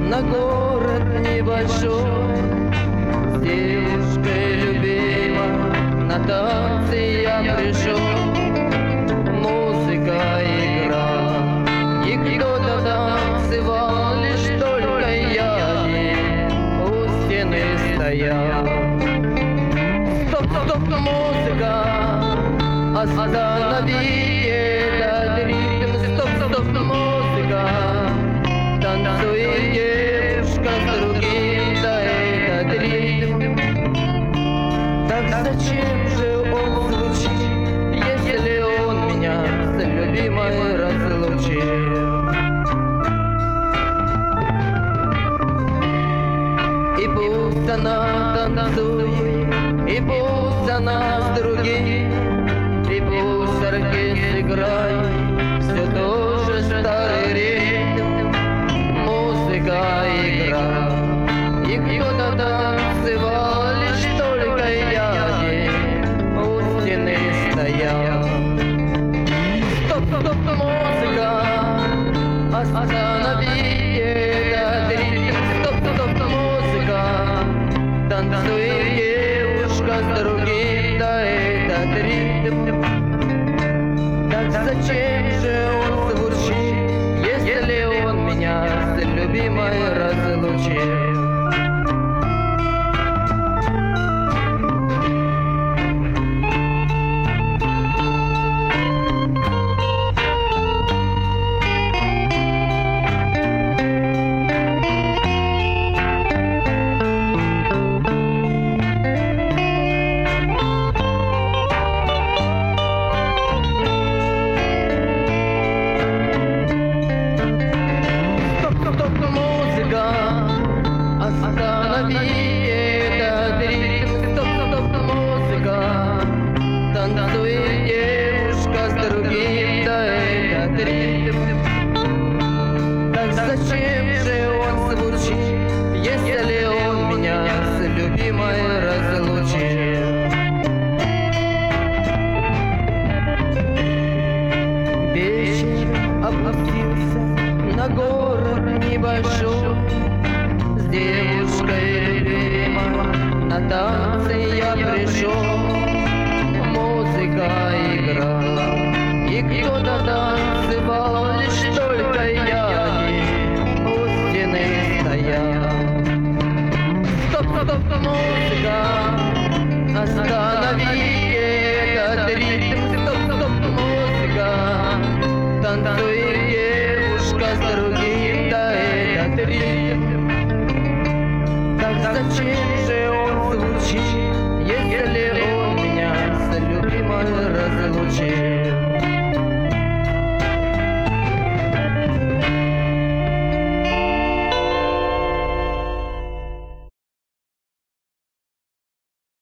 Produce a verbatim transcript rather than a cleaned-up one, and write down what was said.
на город небольшой, с девушкой любимой на танцы я пришел. Музыка играла, и кто-то танцевал, лишь только я один у стены стоял. Стоп, стоп, музыка, останови этот ритм. Стоп, стоп, музыка, танцует девушка с другим, да этот ритм. Так зачем же он звучит, если он меня с любимой разлучил? И пусть она танцует, и пусть она с другим, и пусть оркестр играет все тоже старый ритм. Музыка играла, и кто-то танцевал, лишь только я один у стены стоял. Стоп, стоп, музыка, останови этот ритм. Стоп, стоп, музыка, танцует девушка с другим, да этот ритм. Так зачем же он звучит, если он меня с любимой разлучил? Останови этот ритм. Стоп, стоп, музыка, танцует девушка с другим, да этот ритм. Так зачем же он звучит, если он меня с любимой разлучил? Вечер опустился на город небольшой, с девушкой любимой на танцы я пришел. Музыка играла, и кто-то танцевал, лишь только я один у стены стоял. Стоп, стоп, музыка, останови этот ритм. Стоп, стоп, музыка, танцует девушка с другим, да этот ритм. Так зачем же он звучит, если он меня с любимой разлучил?